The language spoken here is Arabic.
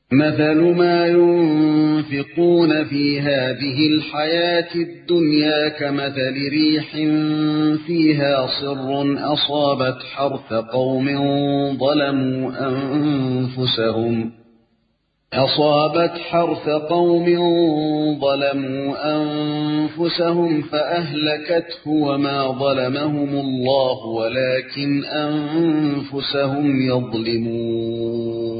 مثل ما ينفقون في هذه الحياة الدنيا كمثل ريح فيها صر أصابت حرث قوم ظلموا أنفسهم فأهلكته وما ظلمهم الله ولكن أنفسهم يظلمون